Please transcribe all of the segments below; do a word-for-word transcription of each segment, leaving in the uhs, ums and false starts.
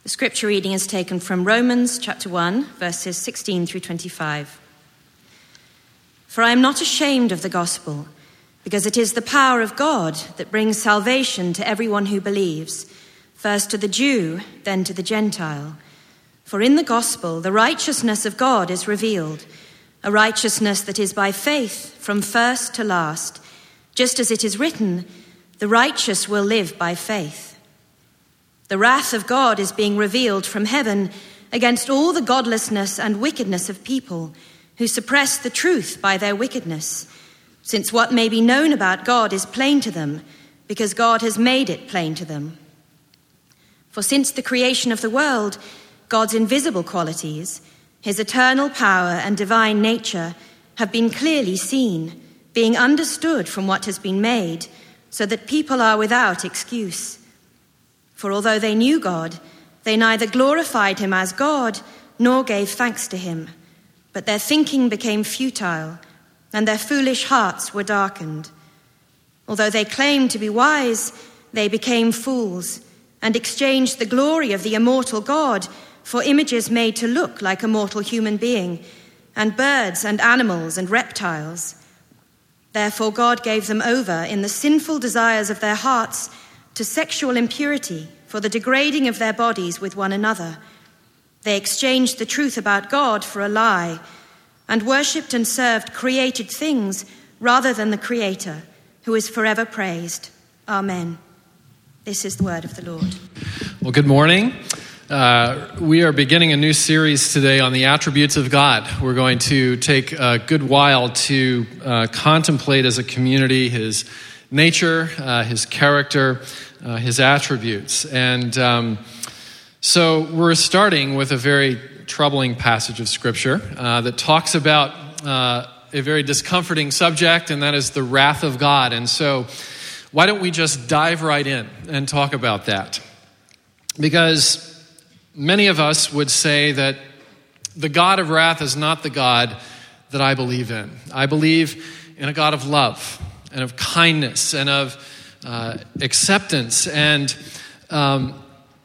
The scripture reading is taken from Romans chapter one, verses sixteen through twenty-five. For I am not ashamed of the gospel, because it is the power of God that brings salvation to everyone who believes, first to the Jew, then to the Gentile. For in the gospel the righteousness of God is revealed, a righteousness that is by faith from first to last, just as it is written, the righteous will live by faith. The wrath of God is being revealed from heaven against all the godlessness and wickedness of people who suppress the truth by their wickedness, since what may be known about God is plain to them, because God has made it plain to them. For since the creation of the world, God's invisible qualities, his eternal power and divine nature, have been clearly seen, being understood from what has been made, so that people are without excuse. For although they knew God, they neither glorified him as God nor gave thanks to him, but their thinking became futile, and their foolish hearts were darkened. Although they claimed to be wise, they became fools, and exchanged the glory of the immortal God for images made to look like a mortal human being, and birds and animals and reptiles. Therefore God gave them over in the sinful desires of their hearts to sexual impurity for the degrading of their bodies with one another. They exchanged the truth about God for a lie, and worshipped and served created things rather than the Creator, who is forever praised. Amen. This is the word of the Lord. Well, good morning. Uh, we are beginning a new series today on the attributes of God. We're going to take a good while to uh, contemplate as a community his nature, uh, his character, uh, his attributes. And um, so we're starting with a very troubling passage of Scripture uh, that talks about uh, a very discomforting subject, and that is the wrath of God. And so why don't we just dive right in and talk about that? Because many of us would say that the God of wrath is not the God that I believe in. I believe in a God of love and of kindness and of uh, acceptance. And um,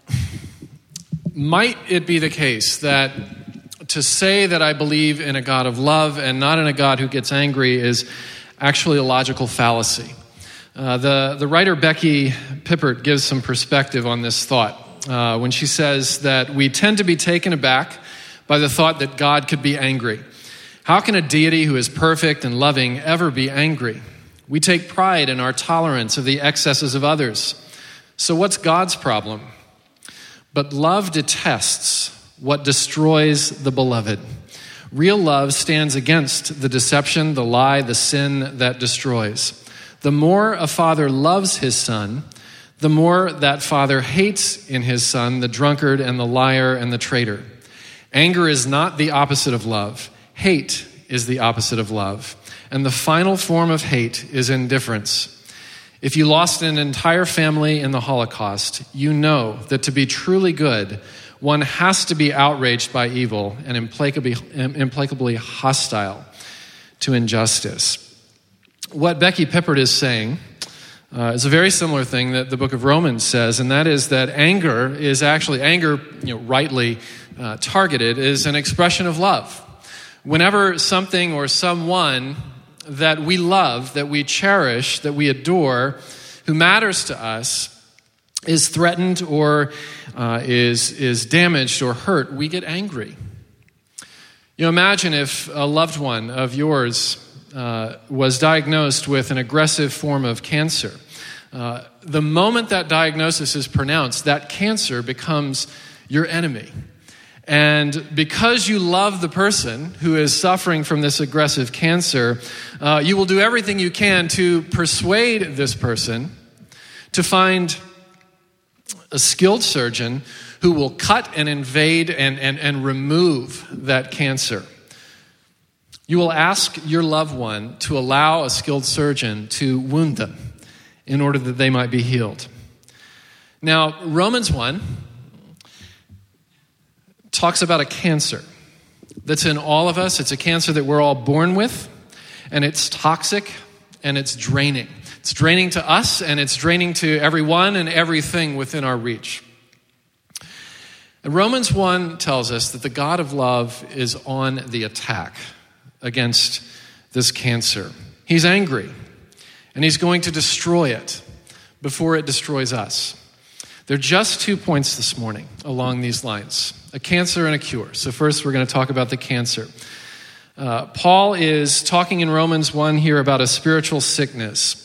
might it be the case that to say that I believe in a God of love and not in a God who gets angry is actually a logical fallacy? Uh, the, the writer Becky Pippert gives some perspective on this thought. Uh, when she says that we tend to be taken aback by the thought that God could be angry. How can a deity who is perfect and loving ever be angry? We take pride in our tolerance of the excesses of others. So what's God's problem? But love detests what destroys the beloved. Real love stands against the deception, the lie, the sin that destroys. The more a father loves his son, the more that father hates in his son the drunkard and the liar and the traitor. Anger is not the opposite of love. Hate is the opposite of love. And the final form of hate is indifference. If you lost an entire family in the Holocaust, you know that to be truly good, one has to be outraged by evil and implacably, implacably hostile to injustice. What Becky Pippert is saying Uh, it's a very similar thing that the book of Romans says, and that is that anger is actually, anger, you know, rightly uh, targeted, is an expression of love. Whenever something or someone that we love, that we cherish, that we adore, who matters to us, is threatened or uh, is, is damaged or hurt, we get angry. You know, imagine if a loved one of yours uh, was diagnosed with an aggressive form of cancer. Uh, the moment that diagnosis is pronounced, that cancer becomes your enemy. And because you love the person who is suffering from this aggressive cancer, uh, you will do everything you can to persuade this person to find a skilled surgeon who will cut and invade and, and, and remove that cancer. You will ask your loved one to allow a skilled surgeon to wound them in order that they might be healed. Now, Romans one talks about a cancer that's in all of us. It's a cancer that we're all born with, and it's toxic, and it's draining. It's draining to us, and it's draining to everyone and everything within our reach. And Romans one tells us that the God of love is on the attack against this cancer. He's angry, and he's going to destroy it before it destroys us. There are just two points this morning along these lines, a cancer and a cure. So first we're going to talk about the cancer. Uh, Paul is talking in Romans one here about a spiritual sickness.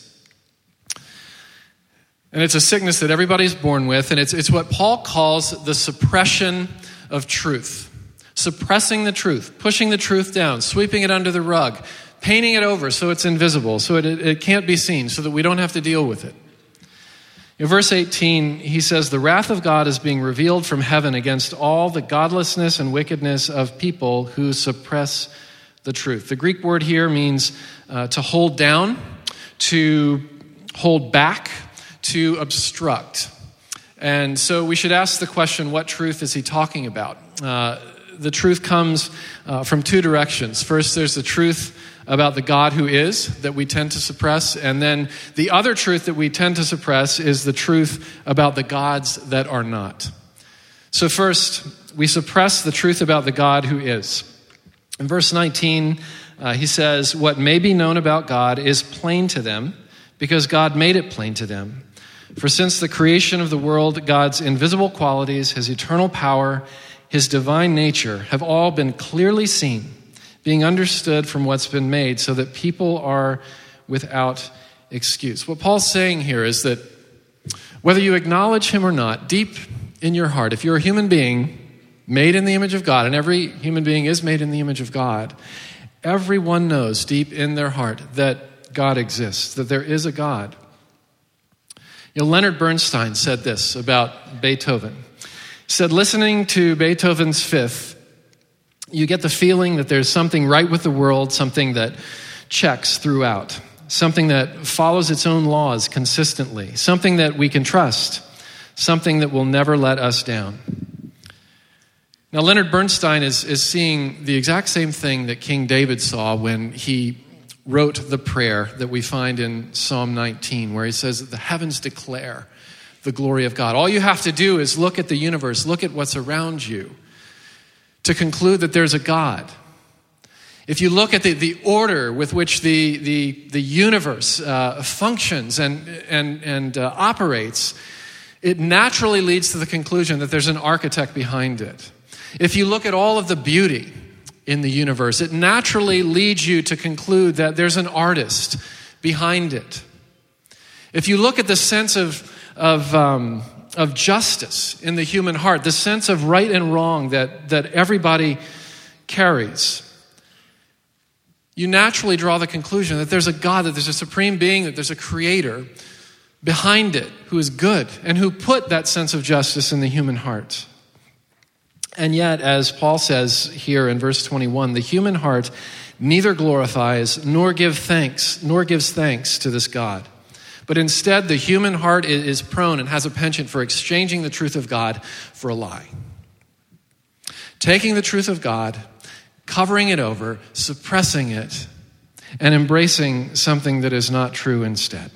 And it's a sickness that everybody's born with, and it's, it's what Paul calls the suppression of truth. Suppressing the truth, pushing the truth down, sweeping it under the rug, painting it over so it's invisible, so it, it can't be seen, so that we don't have to deal with it. In verse eighteen, he says, the wrath of God is being revealed from heaven against all the godlessness and wickedness of people who suppress the truth. The Greek word here means uh, to hold down, to hold back, to obstruct. And so we should ask the question, what truth is he talking about? Uh, the truth comes uh, from two directions. First, there's the truth about the God who is, that we tend to suppress. And then the other truth that we tend to suppress is the truth about the gods that are not. So first, we suppress the truth about the God who is. In verse nineteen, uh, he says, what may be known about God is plain to them, because God made it plain to them. For since the creation of the world, God's invisible qualities, his eternal power, his divine nature have all been clearly seen, being understood from what's been made, so that people are without excuse. What Paul's saying here is that whether you acknowledge him or not, deep in your heart, if you're a human being made in the image of God, and every human being is made in the image of God, everyone knows deep in their heart that God exists, that there is a God. You know, Leonard Bernstein said this about Beethoven. He said, listening to Beethoven's Fifth, you get the feeling that there's something right with the world, something that checks throughout, something that follows its own laws consistently, something that we can trust, something that will never let us down. Now, Leonard Bernstein is, is seeing the exact same thing that King David saw when he wrote the prayer that we find in Psalm nineteen, where he says that the heavens declare the glory of God. All you have to do is look at the universe, look at what's around you, to conclude that there's a God. If you look at the, the order with which the, the, the universe uh, functions and, and, and uh, operates, it naturally leads to the conclusion that there's an architect behind it. If you look at all of the beauty in the universe, it naturally leads you to conclude that there's an artist behind it. If you look at the sense of, of, um, of justice in the human heart, the sense of right and wrong that, that everybody carries, you naturally draw the conclusion that there's a God, that there's a supreme being, that there's a creator behind it who is good and who put that sense of justice in the human heart. And yet, as Paul says here in verse twenty-one, the human heart neither glorifies nor give thanks, nor gives thanks to this God. But instead, the human heart is prone and has a penchant for exchanging the truth of God for a lie. Taking the truth of God, covering it over, suppressing it, and embracing something that is not true instead.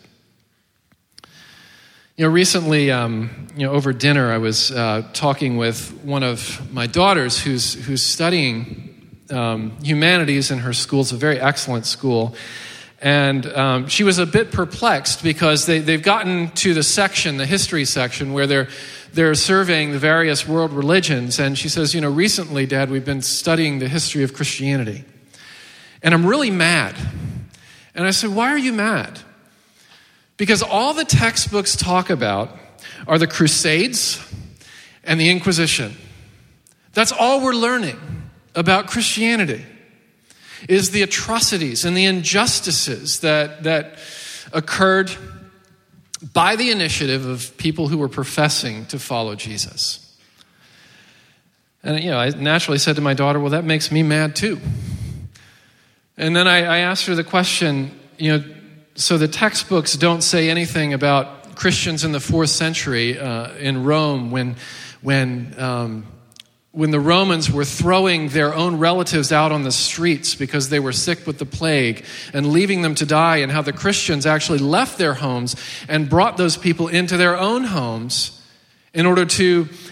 You know, recently, um, you know, over dinner, I was uh, talking with one of my daughters who's who's studying um, humanities in her school. It's a very excellent school. And um, she was a bit perplexed because they, they've gotten to the section, the history section, where they're they're surveying the various world religions. And she says, you know, recently, Dad, we've been studying the history of Christianity. And I'm really mad. And I said, why are you mad? Because all the textbooks talk about are the Crusades and the Inquisition. That's all we're learning about Christianity, is the atrocities and the injustices that, that occurred by the initiative of people who were professing to follow Jesus. And, you know, I naturally said to my daughter, well, that makes me mad too. And then I, I asked her the question, you know, so the textbooks don't say anything about Christians in the fourth century uh, in Rome when, when, um, when the Romans were throwing their own relatives out on the streets because they were sick with the plague and leaving them to die, and how the Christians actually left their homes and brought those people into their own homes in order to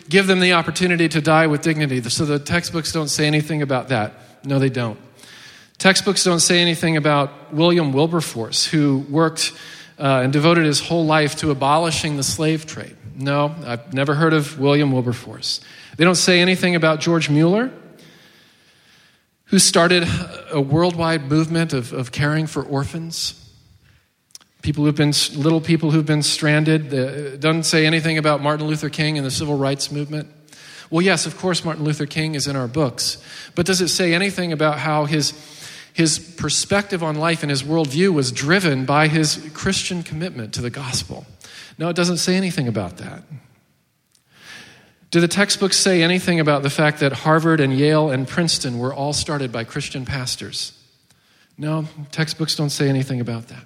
give them the opportunity to die with dignity. So the textbooks don't say anything about that. No, they don't. Textbooks don't say anything about William Wilberforce, who worked uh, and devoted his whole life to abolishing the slave trade. No, I've never heard of William Wilberforce. They don't say anything about George Mueller, who started a worldwide movement of, of caring for orphans, people who've been, little people who've been stranded. It doesn't say anything about Martin Luther King and the civil rights movement. Well, yes, of course, Martin Luther King is in our books, but does it say anything about how his, his perspective on life and his worldview was driven by his Christian commitment to the gospel? No, it doesn't say anything about that. Do the textbooks say anything about the fact that Harvard and Yale and Princeton were all started by Christian pastors? No, textbooks don't say anything about that.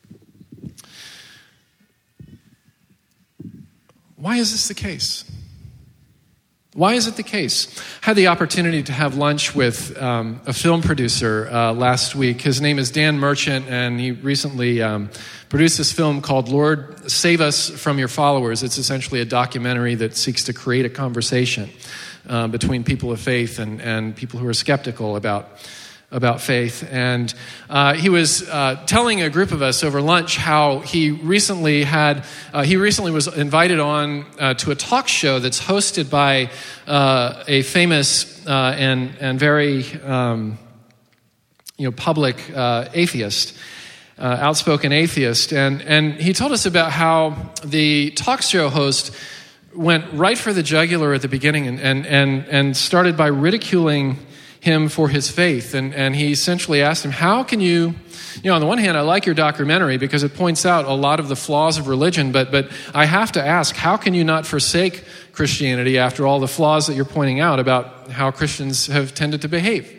Why is this the case? Why is it the case? I had the opportunity to have lunch with um, a film producer uh, last week. His name is Dan Merchant, and he recently um, produced this film called Lord, Save Us from Your Followers. It's essentially a documentary that seeks to create a conversation uh, between people of faith and, and people who are skeptical about about faith. And uh, he was uh, telling a group of us over lunch how he recently had, uh, he recently was invited on uh, to a talk show that's hosted by uh, a famous uh, and, and very, um, you know, public uh, atheist, uh, outspoken atheist. And, and he told us about how the talk show host went right for the jugular at the beginning and, and, and, and started by ridiculing him for his faith. And, and he essentially asked him, how can you, you know, on the one hand, I like your documentary because it points out a lot of the flaws of religion, but, but I have to ask, how can you not forsake Christianity after all the flaws that you're pointing out about how Christians have tended to behave?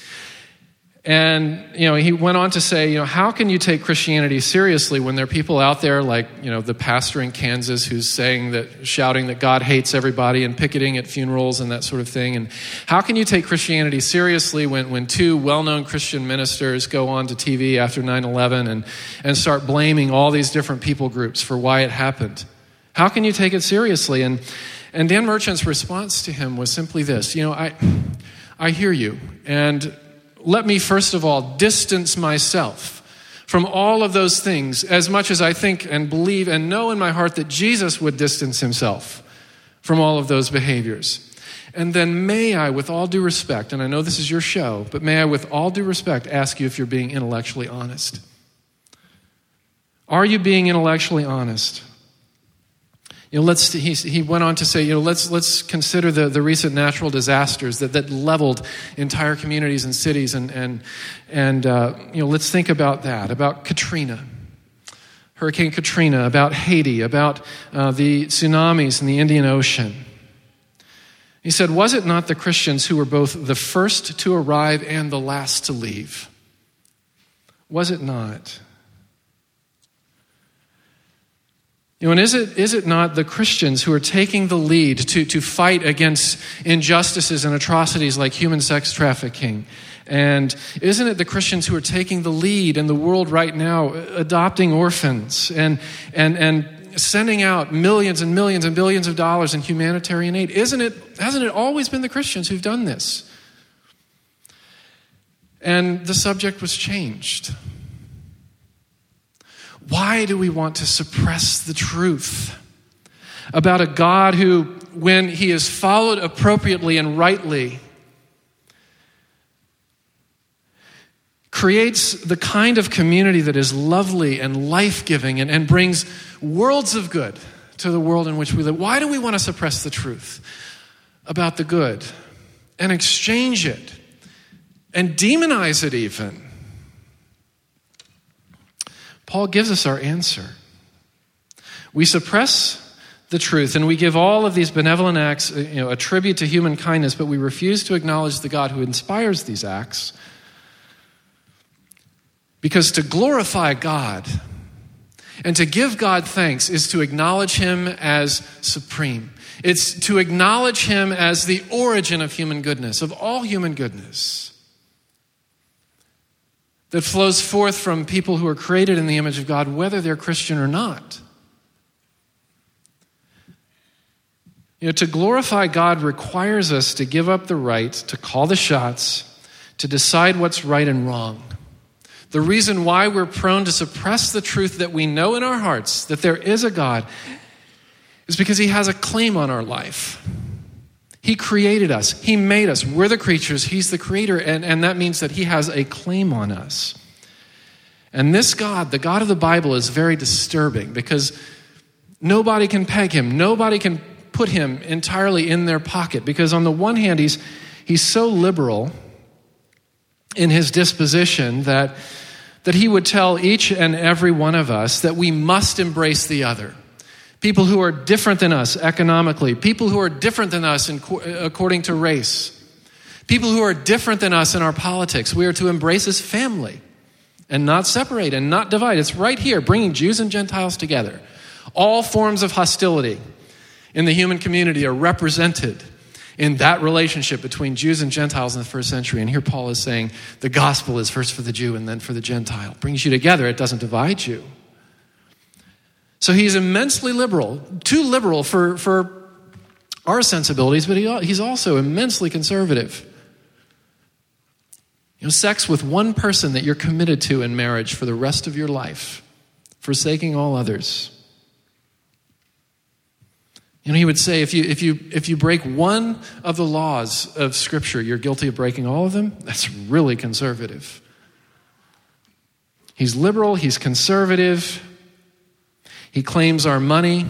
And, you know, he went on to say, you know, how can you take Christianity seriously when there are people out there like, you know, the pastor in Kansas who's saying that, shouting that God hates everybody and picketing at funerals and that sort of thing? And how can you take Christianity seriously when, when two well-known Christian ministers go on to T V after nine eleven and, and start blaming all these different people groups for why it happened? How can you take it seriously? And, and Dan Merchant's response to him was simply this, you know, I, I hear you, and let me, first of all, distance myself from all of those things as much as I think and believe and know in my heart that Jesus would distance himself from all of those behaviors. And then may I, with all due respect, and I know this is your show, but may I, with all due respect, ask you if you're being intellectually honest. Are you being intellectually honest? You know, let's. He, he went on to say, you know, let's let's consider the, the recent natural disasters that, that leveled entire communities and cities, and and and uh, you know, let's think about that, about Katrina, Hurricane Katrina, about Haiti, about uh, the tsunamis in the Indian Ocean. He said, was it not the Christians who were both the first to arrive and the last to leave? Was it not? You know, and is it is it not the Christians who are taking the lead to, to fight against injustices and atrocities like human sex trafficking? And isn't it the Christians who are taking the lead in the world right now, adopting orphans and and and sending out millions and millions and billions of dollars in humanitarian aid? Isn't it, hasn't it always been the Christians who've done this? And the subject was changed. Why do we want to suppress the truth about a God who, when he is followed appropriately and rightly, creates the kind of community that is lovely and life-giving and, and brings worlds of good to the world in which we live? Why do we want to suppress the truth about the good and exchange it and demonize it even? Paul gives us our answer. We suppress the truth and we give all of these benevolent acts, you know, a tribute to human kindness, but we refuse to acknowledge the God who inspires these acts. Because to glorify God and to give God thanks is to acknowledge him as supreme. It's to acknowledge him as the origin of human goodness, of all human goodness, that flows forth from people who are created in the image of God, whether they're Christian or not. You know, to glorify God requires us to give up the right to call the shots, to decide what's right and wrong. The reason why we're prone to suppress the truth that we know in our hearts, that there is a God, is because he has a claim on our life. He created us. He made us. We're the creatures. He's the creator. And, and that means that he has a claim on us. And this God, the God of the Bible, is very disturbing because nobody can peg him. Nobody can put him entirely in their pocket. Because on the one hand, he's, he's so liberal in his disposition that, that he would tell each and every one of us that we must embrace the other. People who are different than us economically, people who are different than us in, according to race, people who are different than us in our politics. We are to embrace as family and not separate and not divide. It's right here, bringing Jews and Gentiles together. All forms of hostility in the human community are represented in that relationship between Jews and Gentiles in the first century. And here Paul is saying the gospel is first for the Jew and then for the Gentile. It brings you together. It doesn't divide you. So he's immensely liberal, too liberal for, for our sensibilities, but he, he's also immensely conservative. You know, sex with one person that you're committed to in marriage for the rest of your life, forsaking all others. You know, he would say if you if you if you break one of the laws of Scripture, you're guilty of breaking all of them. That's really conservative. He's liberal, he's conservative. He claims our money.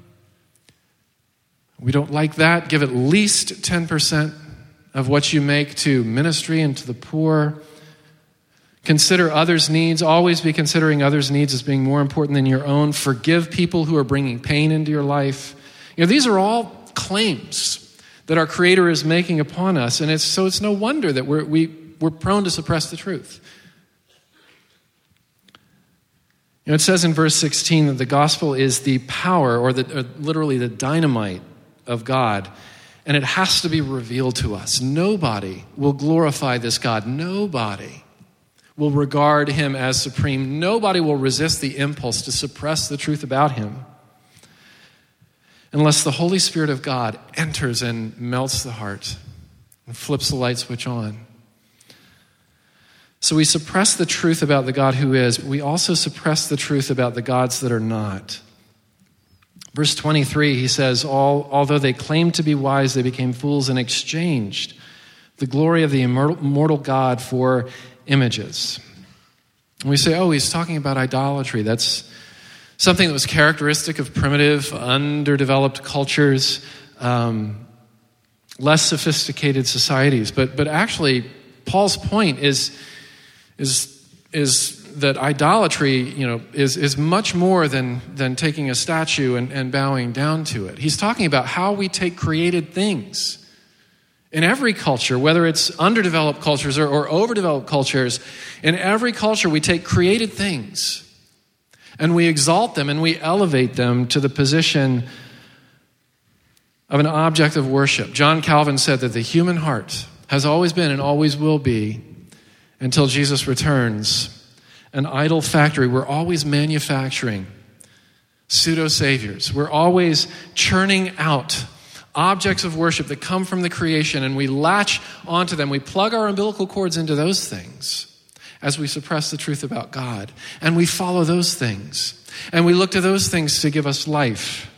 We don't like that. Give at least ten percent of what you make to ministry and to the poor. Consider others' needs. Always be considering others' needs as being more important than your own. Forgive people who are bringing pain into your life. You know, these are all claims that our Creator is making upon us, and it's so it's no wonder that we're we, we're prone to suppress the truth. You know, it says in verse sixteen that the gospel is the power, or, the, or literally the dynamite of God, and it has to be revealed to us. Nobody will glorify this God. Nobody will regard him as supreme. Nobody will resist the impulse to suppress the truth about him unless the Holy Spirit of God enters and melts the heart and flips the light switch on. So we suppress the truth about the God who is, but we also suppress the truth about the gods that are not. Verse twenty-three, he says, All, although they claimed to be wise, they became fools and exchanged the glory of the immortal God for images. And we say, oh, he's talking about idolatry. That's something that was characteristic of primitive, underdeveloped cultures, um, less sophisticated societies. But but actually, Paul's point is is is that idolatry, you know, is is much more than than taking a statue and, and bowing down to it. He's talking about how we take created things. In every culture, whether it's underdeveloped cultures or, or overdeveloped cultures, in every culture we take created things and we exalt them and we elevate them to the position of an object of worship. John Calvin said that the human heart has always been and always will be, until Jesus returns, an idol factory. We're always manufacturing pseudo-saviors. We're always churning out objects of worship that come from the creation, and we latch onto them. We plug our umbilical cords into those things as we suppress the truth about God. And we follow those things. And we look to those things to give us life.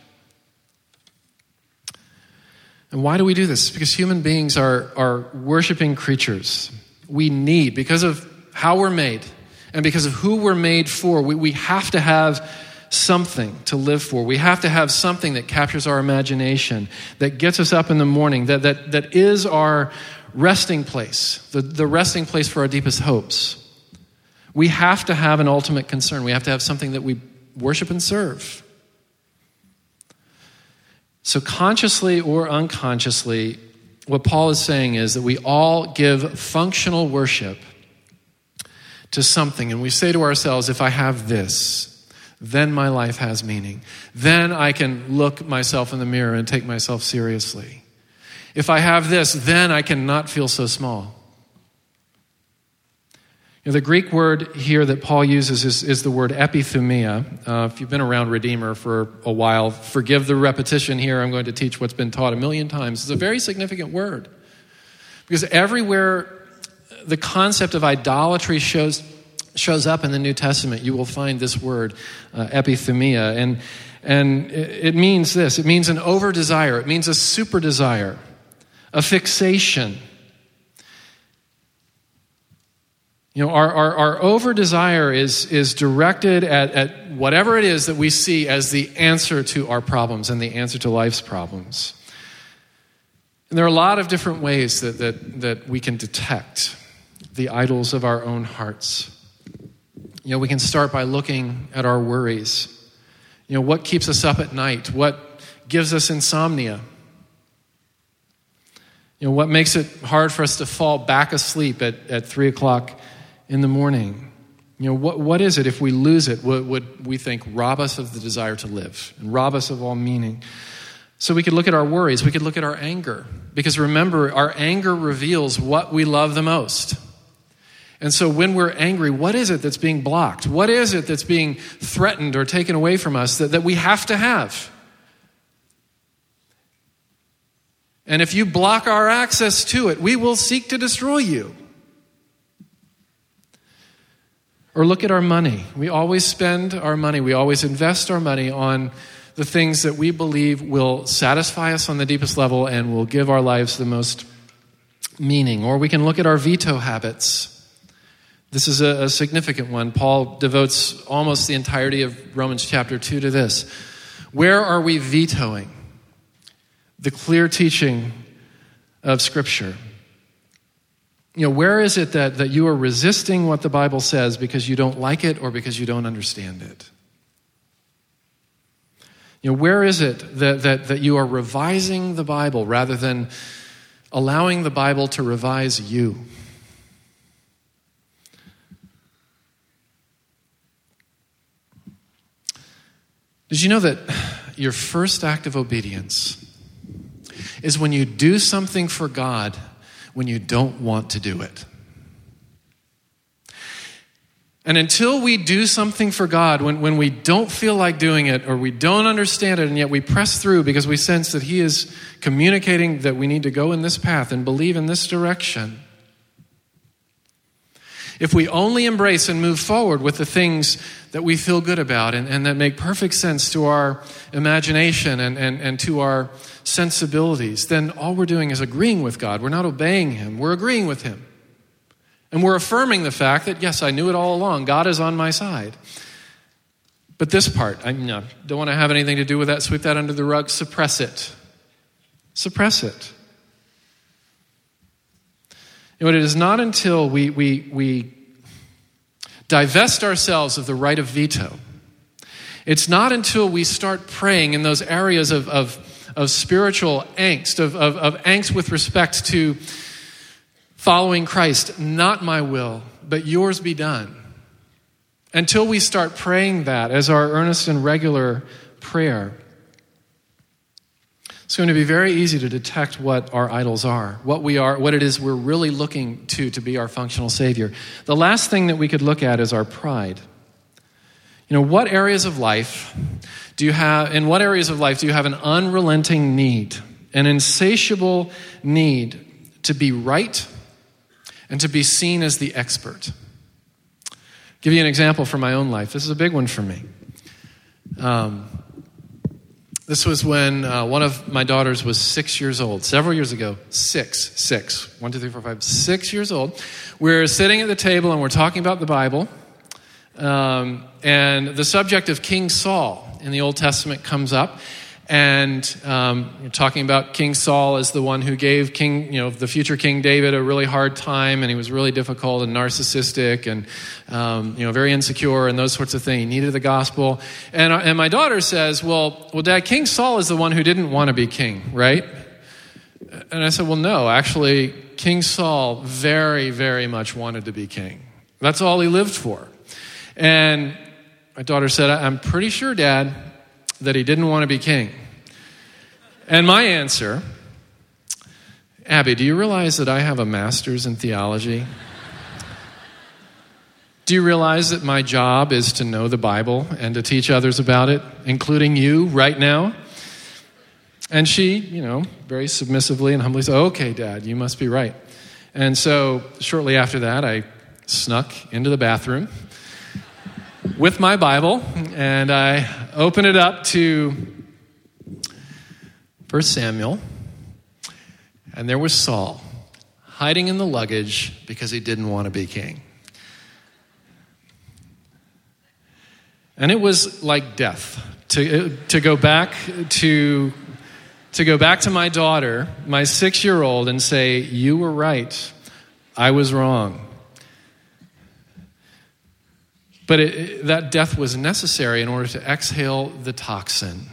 And why do we do this? Because human beings are, are worshiping creatures. We need, because of how we're made and because of who we're made for, we, we have to have something to live for. We have to have something that captures our imagination, that gets us up in the morning, that that, that is our resting place, the, the resting place for our deepest hopes. We have to have an ultimate concern. We have to have something that we worship and serve. So consciously or unconsciously, what Paul is saying is that we all give functional worship to something. And we say to ourselves, if I have this, then my life has meaning. Then I can look myself in the mirror and take myself seriously. If I have this, then I can not feel so small. You know, the Greek word here that Paul uses is, is the word epithumia. Uh, if you've been around Redeemer for a while, forgive the repetition here. I'm going to teach what's been taught a million times. It's a very significant word. Because everywhere the concept of idolatry shows shows up in the New Testament, you will find this word, uh, epithumia. And, and it means this. It means an over-desire. It means a super-desire, a fixation. You know, our, our, our over-desire is, is directed at, at whatever it is that we see as the answer to our problems and the answer to life's problems. And there are a lot of different ways that, that, that we can detect the idols of our own hearts. You know, we can start by looking at our worries. You know, what keeps us up at night? What gives us insomnia? You know, what makes it hard for us to fall back asleep at, at three o'clock in the morning? You know, what what is it if we lose it, would, would we think rob us of the desire to live and rob us of all meaning? So we could look at our worries. We could look at our anger. Because remember, our anger reveals what we love the most. And so when we're angry, what is it that's being blocked? What is it that's being threatened or taken away from us that, that we have to have? And if you block our access to it, we will seek to destroy you. Or look at our money. We always spend our money. We always invest our money on the things that we believe will satisfy us on the deepest level and will give our lives the most meaning. Or we can look at our veto habits. This is a, a significant one. Paul devotes almost the entirety of Romans chapter two to this. Where are we vetoing the clear teaching of Scripture? You know, where is it that, that you are resisting what the Bible says because you don't like it or because you don't understand it? You know, where is it that, that, that you are revising the Bible rather than allowing the Bible to revise you? Did you know that your first act of obedience is when you do something for God when you don't want to do it? And until we do something for God when, when we don't feel like doing it or we don't understand it and yet we press through because we sense that He is communicating that we need to go in this path and believe in this direction, if we only embrace and move forward with the things that we feel good about and, and that make perfect sense to our imagination and, and, and to our sensibilities, then all we're doing is agreeing with God. We're not obeying Him. We're agreeing with Him. And we're affirming the fact that, yes, I knew it all along. God is on my side. But this part, I you know, don't want to have anything to do with that. Sweep that under the rug. Suppress it. Suppress it. You know, it is not until we, we, we divest ourselves of the right of veto. It's not until we start praying in those areas of, of, of spiritual angst, of, of, of angst with respect to following Christ, not my will, but yours be done. Until we start praying that as our earnest and regular prayer, it's going to be very easy to detect what our idols are, what we are, what it is we're really looking to to be our functional Savior. The last thing that we could look at is our pride. You know, what areas of life do you have, in what areas of life do you have an unrelenting need, an insatiable need to be right and to be seen as the expert? I'll give you an example from my own life. This is a big one for me. Um, This was when uh, one of my daughters was six years old, several years ago. Six, six. One, two, three, four, five, six years old. We're sitting at the table and we're talking about the Bible. Um, and the subject of King Saul in the Old Testament comes up. And um, you're talking about King Saul as the one who gave King, you know, the future King David a really hard time, and he was really difficult and narcissistic and, um, you know, very insecure and those sorts of things. He needed the gospel. And and my daughter says, well, well, Dad, King Saul is the one who didn't want to be king, right? And I said, well, no, actually, King Saul very, very much wanted to be king. That's all he lived for. And my daughter said, I'm pretty sure, Dad, that he didn't want to be king. And my answer, Abby, do you realize that I have a master's in theology? Do you realize that my job is to know the Bible and to teach others about it, including you right now? And she, you know, very submissively and humbly said, okay, Dad, you must be right. And so shortly after that, I snuck into the bathroom with my Bible, and I opened it up to First Samuel, and there was Saul hiding in the luggage because he didn't want to be king. And it was like death to to go back to to go back to my daughter, my six-year-old, and say, "You were right, I was wrong." But it, that death was necessary in order to exhale the toxin,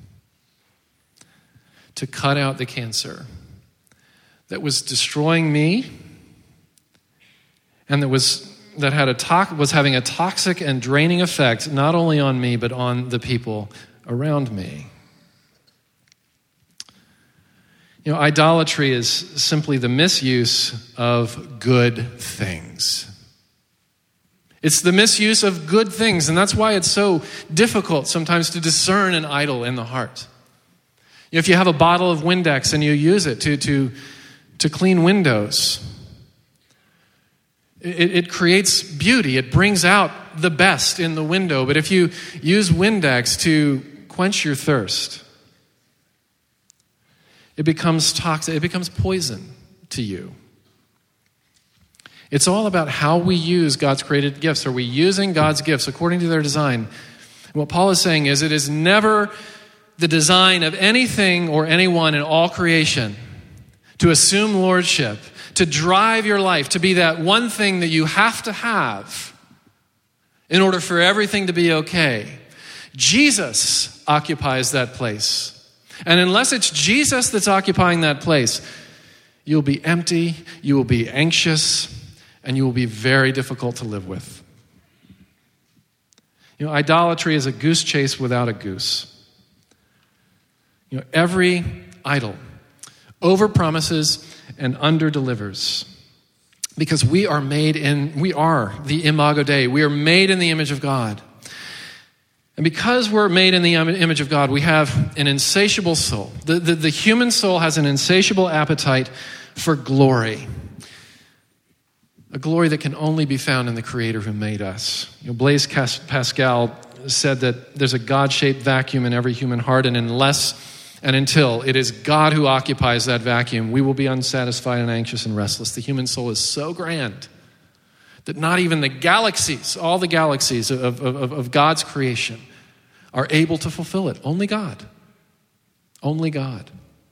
to cut out the cancer that was destroying me, and that was that had a to- was having a toxic and draining effect not only on me but on the people around me. You know, idolatry is simply the misuse of good things. It's the misuse of good things, and that's why it's so difficult sometimes to discern an idol in the heart. You know, if you have a bottle of Windex and you use it to to to clean windows, it, it creates beauty. It brings out the best in the window. But if you use Windex to quench your thirst, it becomes toxic. It becomes poison to you. It's all about how we use God's created gifts. Are we using God's gifts according to their design? And what Paul is saying is it is never the design of anything or anyone in all creation to assume lordship, to drive your life, to be that one thing that you have to have in order for everything to be okay. Jesus occupies that place. And unless it's Jesus that's occupying that place, you'll be empty, you will be anxious, and you will be very difficult to live with. You know, idolatry is a goose chase without a goose. You know, every idol overpromises and underdelivers, because we are made in, we are the Imago Dei. We are made in the image of God. And because we're made in the image of God, we have an insatiable soul. The, the, the human soul has an insatiable appetite for glory. A glory that can only be found in the Creator who made us. You know, Blaise Pascal said that there's a God-shaped vacuum in every human heart, and unless and until it is God who occupies that vacuum, we will be unsatisfied and anxious and restless. The human soul is so grand that not even the galaxies, all the galaxies of, of, of God's creation, are able to fulfill it. Only God. Only God.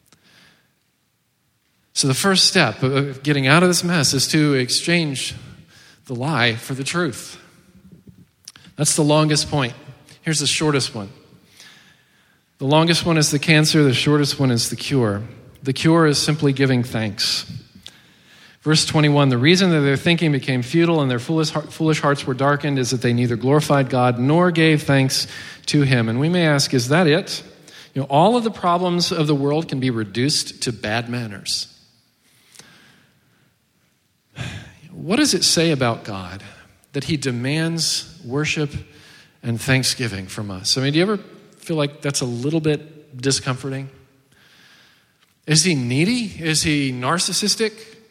So the first step of getting out of this mess is to exchange the lie for the truth. That's the longest point. Here's the shortest one. The longest one is the cancer. The shortest one is the cure. The cure is simply giving thanks. Verse twenty-one, the reason that their thinking became futile and their foolish, foolish hearts were darkened is that they neither glorified God nor gave thanks to Him. And we may ask, is that it? You know, all of the problems of the world can be reduced to bad manners. What does it say about God that He demands worship and thanksgiving from us? I mean, do you ever feel like that's a little bit discomforting? Is He needy? Is He narcissistic?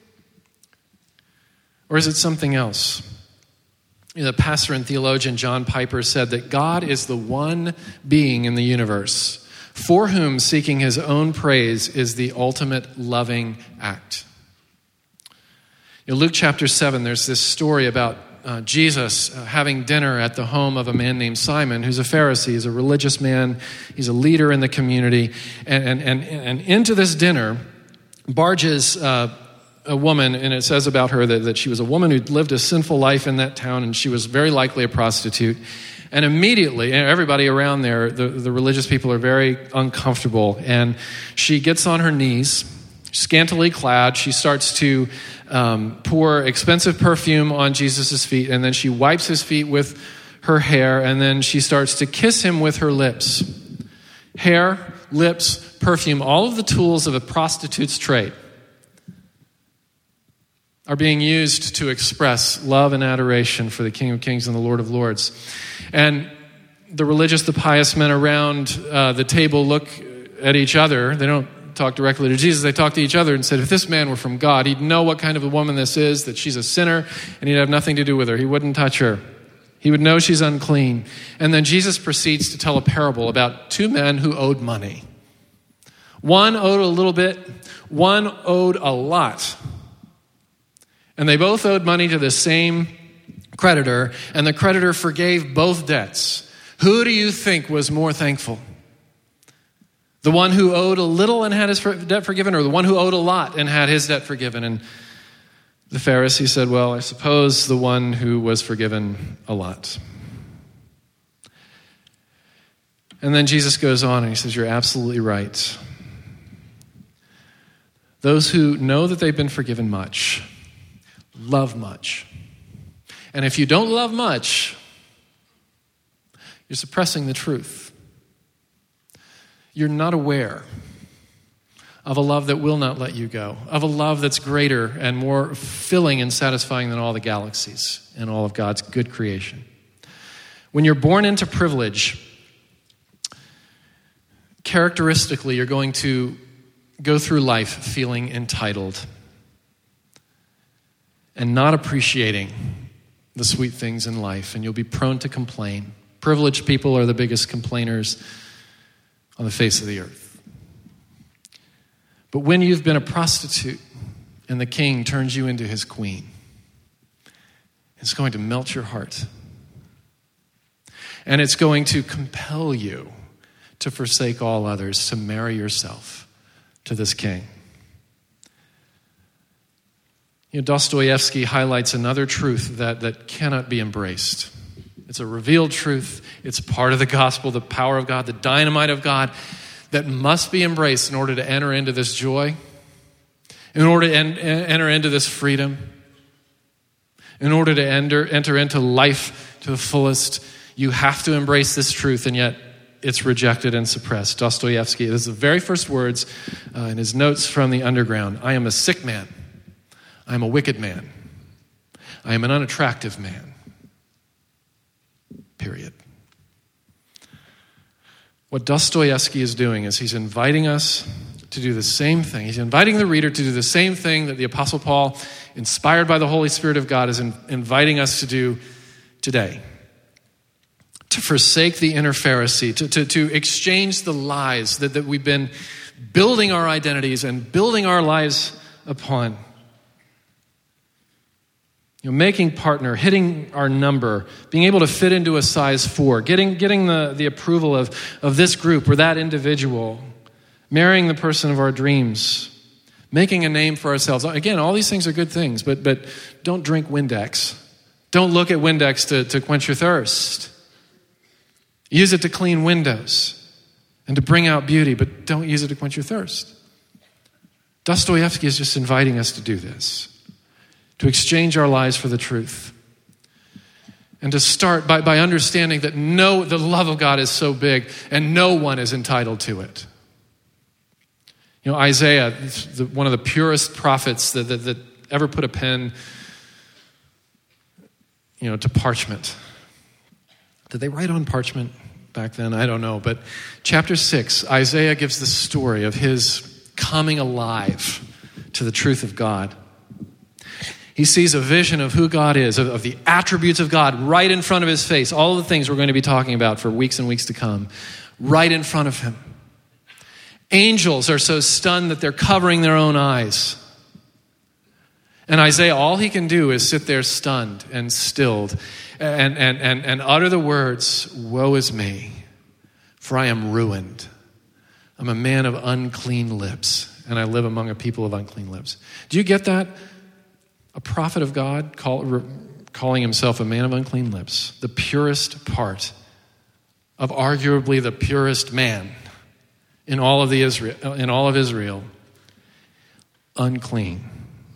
Or is it something else? You know, the pastor and theologian John Piper said that God is the one being in the universe for whom seeking His own praise is the ultimate loving act. In Luke chapter seven, there's this story about uh, Jesus uh, having dinner at the home of a man named Simon, who's a Pharisee. He's a religious man. He's a leader in the community. And, and, and, and into this dinner barges uh, a woman, and it says about her that, that she was a woman who lived a sinful life in that town, and she was very likely a prostitute. And immediately, and everybody around there, the, the religious people are very uncomfortable. And she gets on her knees, scantily clad. She starts to um, pour expensive perfume on Jesus' feet, and then she wipes his feet with her hair, and then she starts to kiss him with her lips. Hair, lips, perfume, all of the tools of a prostitute's trade. are being used to express love and adoration for the King of Kings and the Lord of Lords. And the religious, the pious men around uh, the table look at each other. They don't talk directly to Jesus. They talk to each other and said, if this man were from God, he'd know what kind of a woman this is, that she's a sinner, and he'd have nothing to do with her. He wouldn't touch her. He would know she's unclean. And then Jesus proceeds to tell a parable about two men who owed money. One owed a little bit, one owed a lot. And they both owed money to the same creditor, and the creditor forgave both debts. Who do you think was more thankful? The one who owed a little and had his debt forgiven, or the one who owed a lot and had his debt forgiven? And the Pharisee said, well, I suppose the one who was forgiven a lot. And then Jesus goes on and he says, you're absolutely right. Those who know that they've been forgiven much, love much. And if you don't love much, you're suppressing the truth. You're not aware of a love that will not let you go, of a love that's greater and more filling and satisfying than all the galaxies and all of God's good creation. When you're born into privilege, characteristically, you're going to go through life feeling entitled and not appreciating the sweet things in life, and you'll be prone to complain. Privileged people are the biggest complainers on the face of the earth. But when you've been a prostitute and the king turns you into his queen, it's going to melt your heart. And it's going to compel you to forsake all others, to marry yourself to this king. You know, Dostoevsky highlights another truth that, that cannot be embraced. It's a revealed truth. It's part of the gospel, the power of God, the dynamite of God that must be embraced in order to enter into this joy, in order to en- enter into this freedom, in order to enter, enter into life to the fullest. You have to embrace this truth, and yet it's rejected and suppressed. Dostoevsky, this is the very first words uh, in his notes from the underground. I am a sick man. I am a wicked man. I am an unattractive man. Period. What Dostoevsky is doing is he's inviting us to do the same thing. He's inviting the reader to do the same thing that the Apostle Paul, inspired by the Holy Spirit of God, is in, inviting us to do today. To forsake the inner Pharisee, to, to, to exchange the lies that, that we've been building our identities and building our lives upon. You know, making partner, hitting our number, being able to fit into a size four, getting getting the, the approval of, of this group or that individual, marrying the person of our dreams, making a name for ourselves. Again, all these things are good things, but but don't drink Windex. Don't look at Windex to, to quench your thirst. Use it to clean windows and to bring out beauty, but don't use it to quench your thirst. Dostoevsky is just inviting us to do this. To exchange our lives for the truth. And to start by, by understanding that no, the love of God is so big and no one is entitled to it. You know, Isaiah, the, one of the purest prophets that, that, that ever put a pen, you know, to parchment. Did they write on parchment back then? I don't know. But chapter six, Isaiah gives the story of his coming alive to the truth of God. He sees a vision of who God is, of, of the attributes of God right in front of his face. All the things we're going to be talking about for weeks and weeks to come, right in front of him. Angels are so stunned that they're covering their own eyes. And Isaiah, all he can do is sit there stunned and stilled and, and, and, and utter the words, woe is me, for I am ruined. I'm a man of unclean lips, and I live among a people of unclean lips. Do you get that? A prophet of God call, re, calling himself a man of unclean lips, the purest part of arguably the purest man in all of the Israel, in all of Israel, unclean.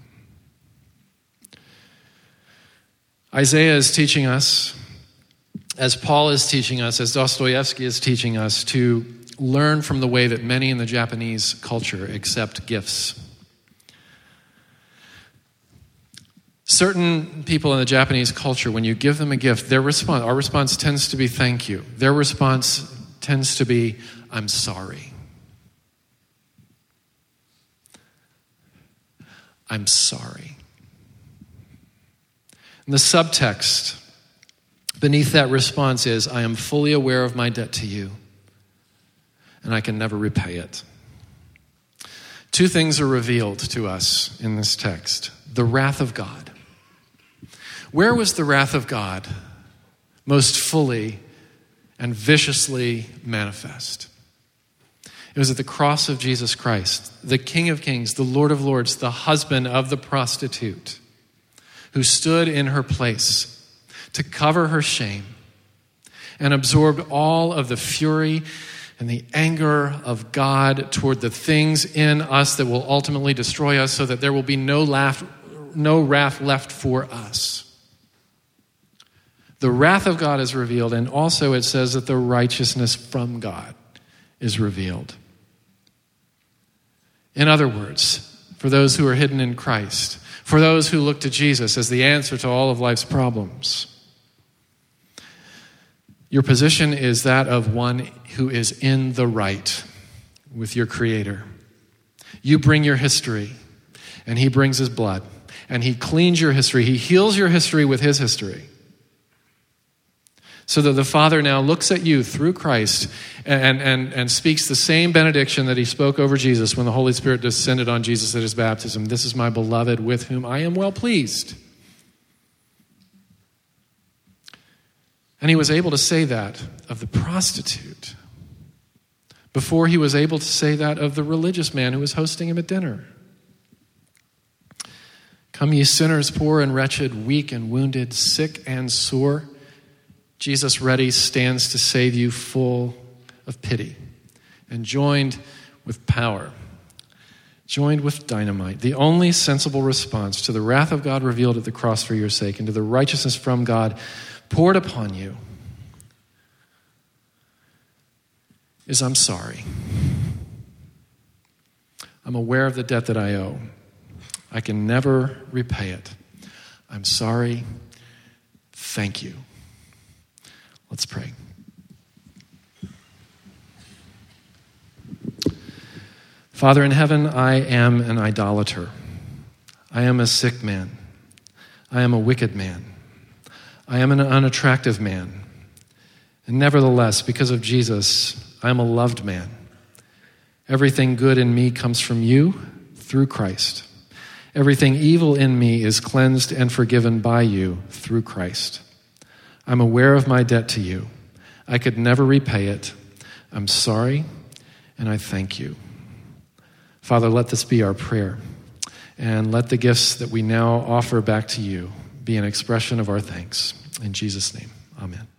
Isaiah is teaching us, as Paul is teaching us, as Dostoevsky is teaching us, to learn from the way that many in the Japanese culture accept gifts. certain people in the Japanese culture, when you give them a gift, their response, our response tends to be thank you. Their response tends to be, I'm sorry. I'm sorry. And the subtext beneath that response is, I am fully aware of my debt to you, and I can never repay it. Two things are revealed to us in this text. The wrath of God. Where was the wrath of God most fully and viciously manifest? It was at the cross of Jesus Christ, the King of Kings, the Lord of Lords, the husband of the prostitute, who stood in her place to cover her shame and absorbed all of the fury and the anger of God toward the things in us that will ultimately destroy us, so that there will be no laugh, no wrath left for us. The wrath of God is revealed, and also it says that the righteousness from God is revealed. In other words, for those who are hidden in Christ, for those who look to Jesus as the answer to all of life's problems, your position is that of one who is in the right with your Creator. You bring your history, and He brings His blood, and He cleans your history. He heals your history with His history, so that the Father now looks at you through Christ and, and, and speaks the same benediction that He spoke over Jesus when the Holy Spirit descended on Jesus at His baptism. This is my beloved with whom I am well pleased. And He was able to say that of the prostitute before He was able to say that of the religious man who was hosting Him at dinner. Come ye sinners, poor and wretched, weak and wounded, sick and sore. Jesus ready stands to save you, full of pity and joined with power, joined with dynamite. The only sensible response to the wrath of God revealed at the cross for your sake and to the righteousness from God poured upon you is, I'm sorry. I'm aware of the debt that I owe. I can never repay it. I'm sorry. Thank you. Let's pray. Father in heaven, I am an idolater. I am a sick man. I am a wicked man. I am an unattractive man. And nevertheless, because of Jesus, I am a loved man. Everything good in me comes from you through Christ. Everything evil in me is cleansed and forgiven by you through Christ. I'm aware of my debt to you. I could never repay it. I'm sorry, and I thank you. Father, let this be our prayer, and let the gifts that we now offer back to you be an expression of our thanks. In Jesus' name, amen.